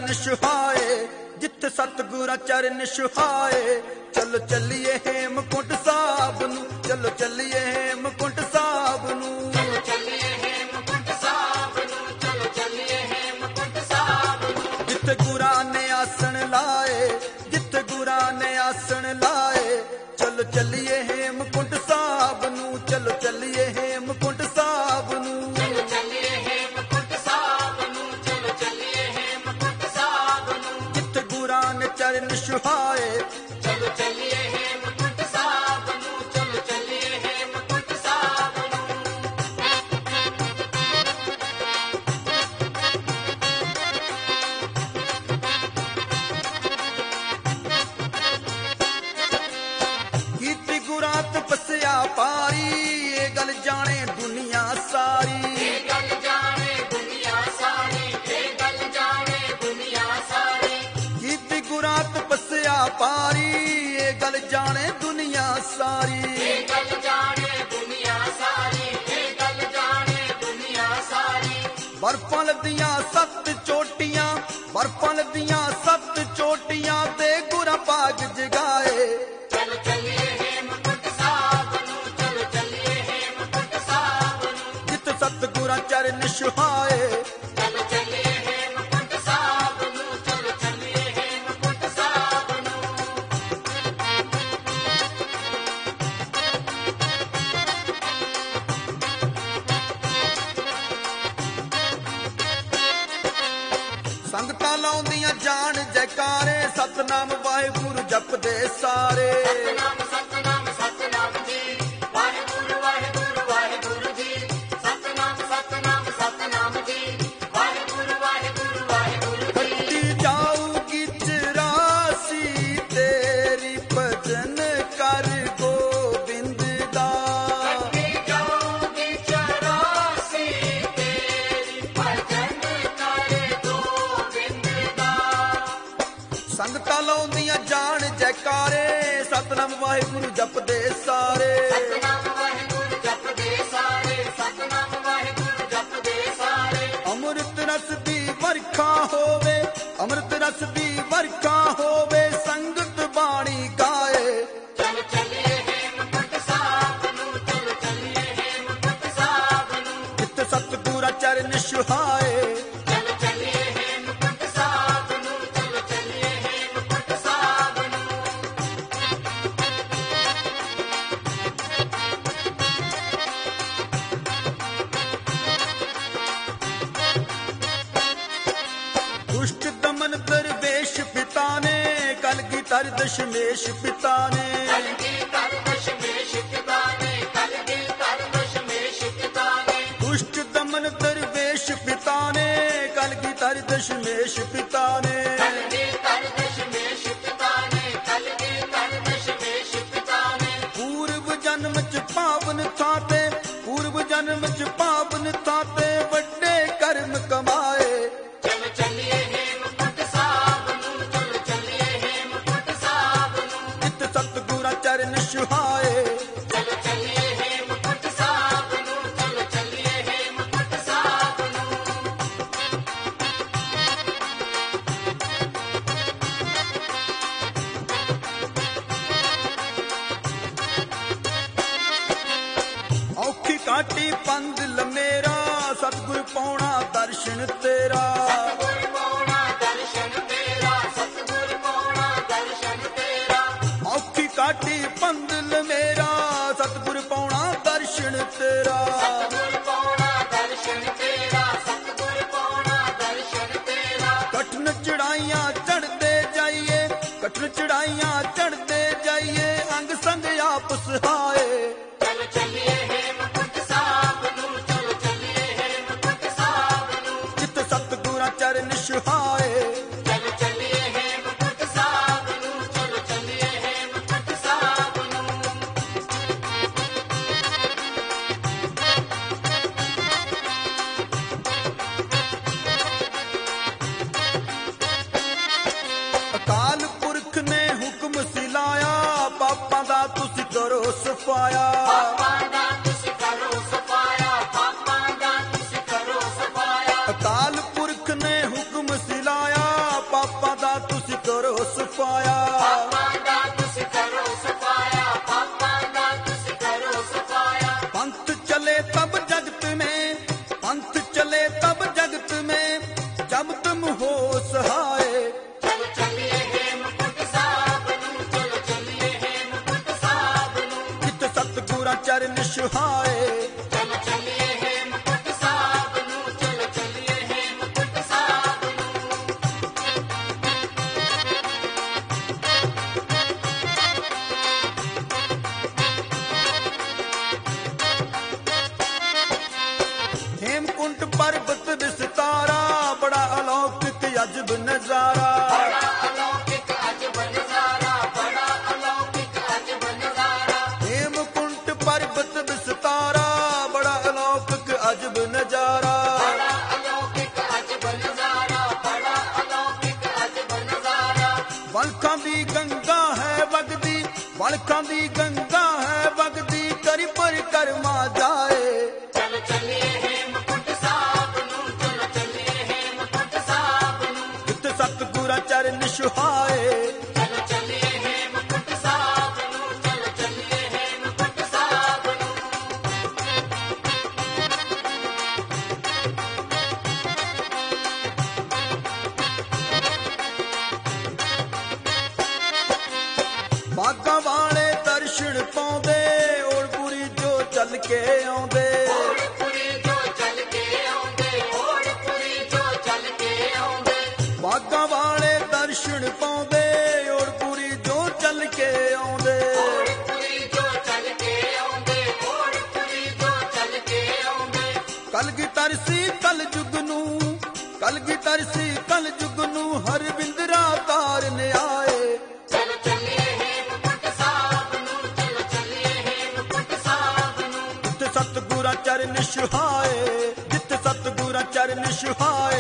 चरण सुहाए, जिथे सतगुरा चरण सुहाए। चलो चलिए हेमकुंट साहब नू, चलो चलिए हेमकुंट साहब नू, चलो चलिए हेमकुंट साहब नू, चलो चलिए हेमकुंट साहब नू। जिथे गुरा ने आसन लाए, जिथे गुरा ने आसन लाए। चलो चलिए हेमकुंट साहब नू, चलो चलिए हेमकुंट साहब नू, चलो चलिए हेमकुंट साहब नू, चलो चलिए हेमकुंट साहब नू। जिथे गुरा ने चरण सुहाए। चलो चलिए हेमकुंट साहब नू, चलो चलिए हेमकुंट साहब नू। कीती गुरा तपस्या पारी, ये गल जाने दुनिया सारी। ये गल जाने दुनिया सारी, ये गल जाने दुनिया सारी। कीती गुरा तपस्या पारी, ये गल जाने दुनिया सारी। ये गल जाने दुनिया सारी, ये गल जाने दुनिया सारी। बर्फां लदियां सत्त चोटियां, बर्फां लदियां सत्त चोटियां ते गुरा भाग जगाए। चलो चलिए हेमकुंट साहब नू, चलो चलिए हेमकुंट साहब नू। जित सतगुरा चरण सुहाए। चलो चलिए हेमकुंट साहब नू, चलो चलिए हेमकुंट साहब नू। संगतां लाउंदियां जान जयकारे, सतनाम वाहिगुरू जपदे सारे। सतनाम सतनाम सतनाम जी, वाहिगुरू वाहिगुरू वाहिगुरू जी। सतनाम सतनाम सतनाम जी, वाहिगुरू वाहिगुरू वाहिगुरू जी। कट्टी जाऊगी चरासी तेरी भजन कर गोबिंद दा। कट्टी जाऊंगी चौरासी तेरी भजन कर गोविंद दा। संगतां लाउंदियां जान जयकारे, सतनाम वाहिगुरू जपदे सारे। सतनाम वाहिगुरू जपदे सारे, सतनाम वाहिगुरू जपदे सारे। अमृत रस दी वरखा होवे, अमृत रस दी वरखा होवे, संगत बाणी गाए। चलो चलिए हेमकुंट साहब नू, चलो चलिए हेमकुंट साहब नू। जित सतगुरा चरण सुहाए। चलो चलिए हेमकुंट साहब नू, चलो चलिए हेमकुंट साहब नू। दुष्ट दमन दरवेश पिता ने, कलगीधर दशमेश पिता ने। कलगीधर दशमेश पिता ने, कलगीधर दशमेश पिता ने। दुष्ट दमन दरवेश पिता ने, कलगीधर दशमेश पिता ने। कलगीधर दशमेश पिता ने, कलगीधर दशमेश पिता ने। पूर्व जन्म च पावन थाते, पूर्व जन्म च पावन थाते, वड्डे कर्म कमाए। चलो चलिए हेमकुंट साहब नू, चलो चलिए हेमकुंट साहब नू। जित सतगुरा चरण सुहाए। चलो चलिए हेमकुंट साहब नू, चलो चलिए हेमकुंट साहब नू। औखी काटी पंद लमेरा, सतगुर पाਉਣਾ दर्शन तेरा। सतगुर पाਉਣਾ दर्शन तेरा, सतगुर पाਉਣਾ दर्शन तेरा। औखी काटी पंद लमेरा, सतगुर पाਉਣਾ दर्शन तेरा। सतगुर पाਉਣਾ दर्शन तेरा, सतगुर पाਉਣਾ दर्शन तेरा। कठिन चढ़ाइयां चढ़ते जाइए, कठिन चढ़ाइयां चढ़ते जाइए, अंग संग आप सहाए। चलो चलिए हेमकुंट साहब नू, चलो चलिए हेमकुंट साहब नू। जित सतगुरा चरण सुहाए। चलो चलिए हेमकुंट साहब नू, चलो चलिए हेमकुंट साहब नू। अकाल पुरख ने हुक्म सिलाया, पापां दा तुसी करो सफाया। पापां दा तुसी करो सफाया, पापां दा तुसी करो सफाया। अकाल पुरख ने हुक्म सिलाया, ਕਰੋ ਸਫਾਇਆ। ਪਾਪਾਂ ਦਾ ਤੁਸੀਂ ਕਰੋ ਸਫਾਇਆ, ਪਾਪਾਂ ਦਾ ਤੁਸੀਂ ਕਰੋ ਸਫਾਇਆ। पंथ चले तब जगत में, पंथ चले तब जगत में, जब तुम हो सहाय। ਚਲੋ ਚੱਲੀਏ ਹੇਮਕੁੰਟ ਸਾਹਿਬ ਨੂੰ, ਚਲੋ ਚੱਲੀਏ ਹੇਮਕੁੰਟ ਸਾਹਿਬ ਨੂੰ। जित सतगुरां चरण सुहाए। ਚਲੋ ਚੱਲੀਏ ਹੇਮਕੁੰਟ ਸਾਹਿਬ ਨੂੰ, ਚਲੋ ਚੱਲੀਏ ਹੇਮਕੁੰਟ ਸਾਹਿਬ ਨੂੰ। हेमकुंट पर्वत विस्तारा, बड़ा अलौकिक अजब नजारा। ਬੜਾ ਅਲੌਕਿਕ ਅਜਬ ਨਜ਼ਾਰਾ, ਬੜਾ ਅਲੌਕਿਕ ਅਜਬ ਨਜ਼ਾਰਾ। हेमकुंट पर्वत विस्तारा, बड़ा अलौकिक अजब नजारा। ਬੜਾ ਅਲੌਕਿਕ ਅਜਬ ਨਜ਼ਾਰਾ, ਬੜਾ ਅਲੌਕਿਕ ਅਜਬ ਨਜ਼ਾਰਾ। ਵਲਖਾਂ ਦੀ ਗੰਗਾ ਹੈ ਵਗਦੀ, ਵਲਖਾਂ ਦੀ ਗੰਗਾ ਹੈ ਵਗਦੀ, ਕਰੀ ਪਰਿਕਰਮਾ ਜਾਏ। ਚਲੋ ਚੱਲੀਏ ਹੇਮਕੁੰਟ ਸਾਹਿਬ ਨੂੰ, ਚਲੋ ਚੱਲੀਏ ਹੇਮਕੁੰਟ ਸਾਹਿਬ ਨੂੰ। ਜਿਤ ਸਤਿਗੁਰਾਂ ਚਰਨ ਸੁਹਾਏ। ਚਲੋ ਚੱਲੀਏ ਹੇਮਕੁੰਟ ਸਾਹਿਬ ਨੂੰ, ਚਲੋ ਚੱਲੀਏ ਹੇਮਕੁੰਟ ਸਾਹਿਬ ਨੂੰ। ਬਾਗਾਂ ਵਾਲੇ ਦਰਸ਼ਨ ਪਾਉਂਦੇ, ਔੜਪੁਰੀ ਜੋ ਚੱਲ ਕੇ ਆਉਂਦੇ। ਓੜਪੁਰੀ ਜੋ ਚੱਲ ਕੇ ਆਉਂਦੇ, ਓੜਪੁਰੀ ਜੋ ਚੱਲ ਕੇ ਆਉਂਦੇ। ਬਾਗਾਂ ਵਾਲੇ ਦਰਸ਼ਨ ਪਾਉਂਦੇ, ਔੜਪੁਰੀ ਜੋ ਚੱਲ ਕੇ ਆਉਂਦੇ। ਓੜਪੁਰੀ ਜੋ ਚੱਲ ਕੇ ਆਉਂਦੇ, ਓੜਪੁਰੀ ਜੋ ਚੱਲ ਕੇ ਆਉਂਦੇ। ਕਲਗੀਧਰ ਸੀ ਕਲਯੁਗ ਨੂੰ, ਕਲਗੀਧਰ ਸੀ ਕਲਯੁਗ ਨੂੰ, ਹਰਵਿੰਦਰਾ ਤਾਰਨ ਆਏ। ਚਲੋ ਚੱਲੀਏ ਹੇਮਕੁੰਟ ਸਾਹਿਬ ਨੂੰ, ਚਲੋ ਚੱਲੀਏ ਹੇਮਕੁੰਟ ਸਾਹਿਬ ਨੂੰ। ਜਿਤ ਸਤਿਗੁਰਾਂ ਚਰਨ ਸੁਹਾਏ, ਜਿਤ ਸਤਿਗੁਰਾਂ ਚਰਨ ਸੁਹਾਏ।